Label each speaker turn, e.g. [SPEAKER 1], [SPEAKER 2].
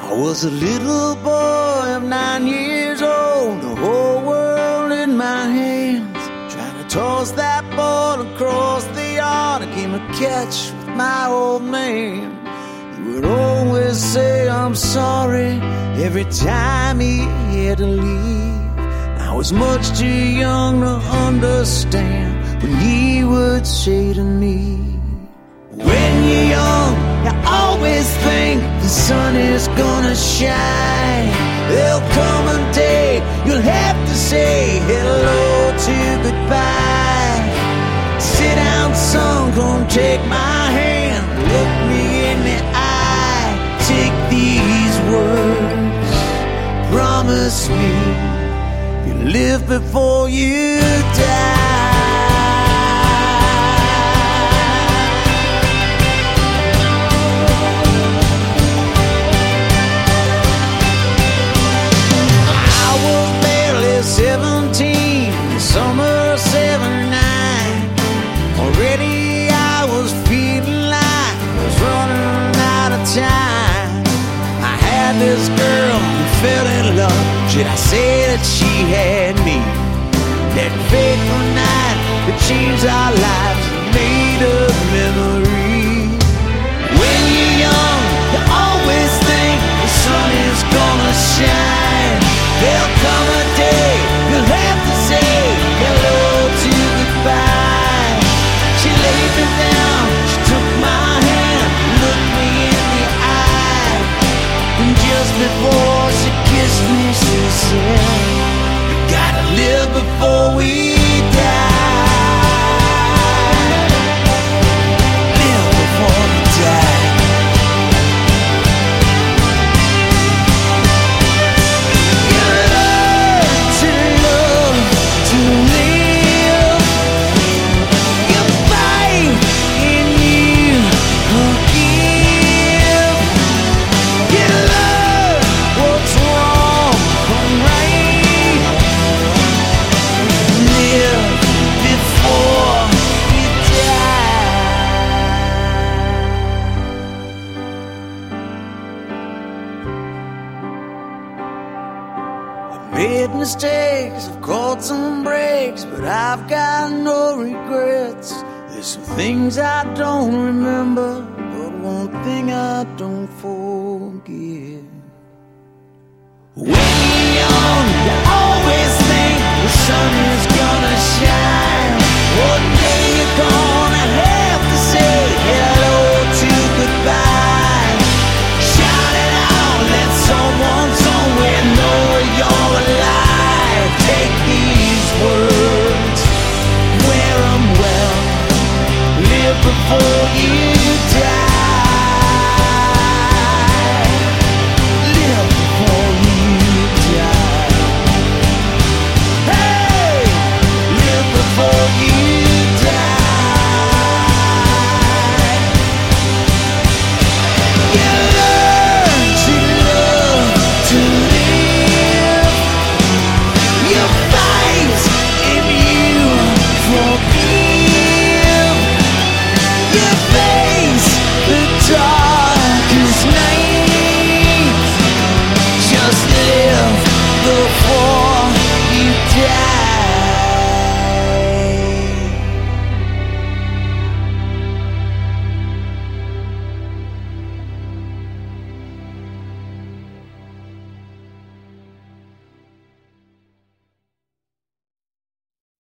[SPEAKER 1] I was a little boy of 9 years old, the whole world in my hands, trying to toss that ball across the yard. I came to catch with my old man. He would always say I'm sorry every time he had to leave. I was much too young to understand when he would say to me, when you're young, you always think the sun is gonna shine. There'll come a day you'll have to say hello to goodbye. Sit down, son, come take my hand, look me in the eye. Take these words, promise me you'll live before you die. Summer of '79. Already I was feeling like I was running out of time. I had this girl who fell in love. Should I say that she had me? That fateful night that changed our lives and made a memory. When you're young, you always think the sun is gonna shine. There'll come a day you'll have to say hello to goodbye. She laid me down, she took my hand, looked me in the eye, and just before she kissed me, she said, you gotta live before we die. Live before we die. Made mistakes, I've caught some breaks, but I've got no regrets. There's some things I don't remember, but one thing I don't forget. When you're young,